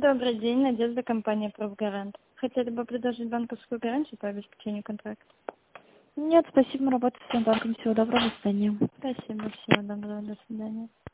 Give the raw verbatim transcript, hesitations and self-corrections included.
Добрый день, Надежда, компания «Профгарант». Хотели бы предложить банковскую гарантию по обеспечению контракта? Нет, спасибо, мы работаем с банком. Всего доброго, до свидания. Спасибо, всего доброго, до свидания.